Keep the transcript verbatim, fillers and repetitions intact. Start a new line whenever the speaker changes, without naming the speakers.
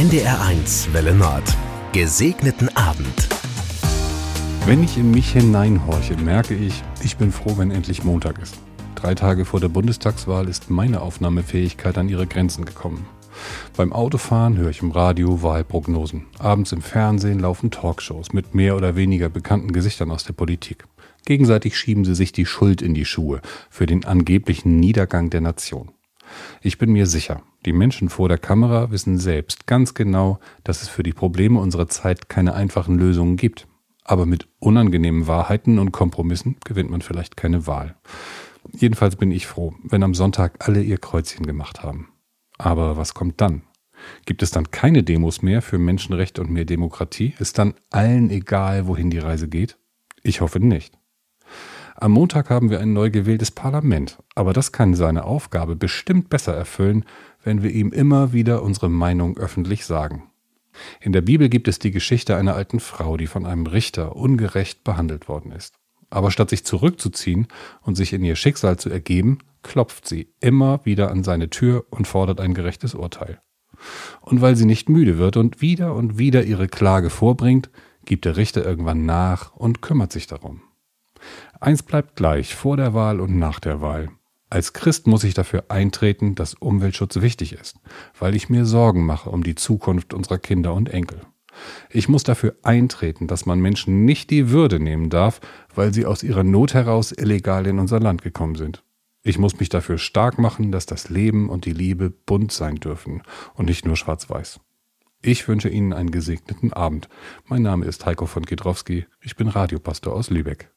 N D R eins Welle Nord. Gesegneten Abend.
Wenn ich in mich hineinhorche, merke ich, ich bin froh, wenn endlich Montag ist. Drei Tage vor der Bundestagswahl ist meine Aufnahmefähigkeit an ihre Grenzen gekommen. Beim Autofahren höre ich im Radio Wahlprognosen. Abends im Fernsehen laufen Talkshows mit mehr oder weniger bekannten Gesichtern aus der Politik. Gegenseitig schieben sie sich die Schuld in die Schuhe für den angeblichen Niedergang der Nation. Ich bin mir sicher, die Menschen vor der Kamera wissen selbst ganz genau, dass es für die Probleme unserer Zeit keine einfachen Lösungen gibt. Aber mit unangenehmen Wahrheiten und Kompromissen gewinnt man vielleicht keine Wahl. Jedenfalls bin ich froh, wenn am Sonntag alle ihr Kreuzchen gemacht haben. Aber was kommt dann? Gibt es dann keine Demos mehr für Menschenrechte und mehr Demokratie? Ist dann allen egal, wohin die Reise geht? Ich hoffe nicht. Am Montag haben wir ein neu gewähltes Parlament, aber das kann seine Aufgabe bestimmt besser erfüllen, wenn wir ihm immer wieder unsere Meinung öffentlich sagen. In der Bibel gibt es die Geschichte einer alten Frau, die von einem Richter ungerecht behandelt worden ist. Aber statt sich zurückzuziehen und sich in ihr Schicksal zu ergeben, klopft sie immer wieder an seine Tür und fordert ein gerechtes Urteil. Und weil sie nicht müde wird und wieder und wieder ihre Klage vorbringt, gibt der Richter irgendwann nach und kümmert sich darum. Eins bleibt gleich, vor der Wahl und nach der Wahl. Als Christ muss ich dafür eintreten, dass Umweltschutz wichtig ist, weil ich mir Sorgen mache um die Zukunft unserer Kinder und Enkel. Ich muss dafür eintreten, dass man Menschen nicht die Würde nehmen darf, weil sie aus ihrer Not heraus illegal in unser Land gekommen sind. Ich muss mich dafür stark machen, dass das Leben und die Liebe bunt sein dürfen und nicht nur schwarz-weiß. Ich wünsche Ihnen einen gesegneten Abend. Mein Name ist Heiko von Gedrowski. Ich bin Radiopastor aus Lübeck.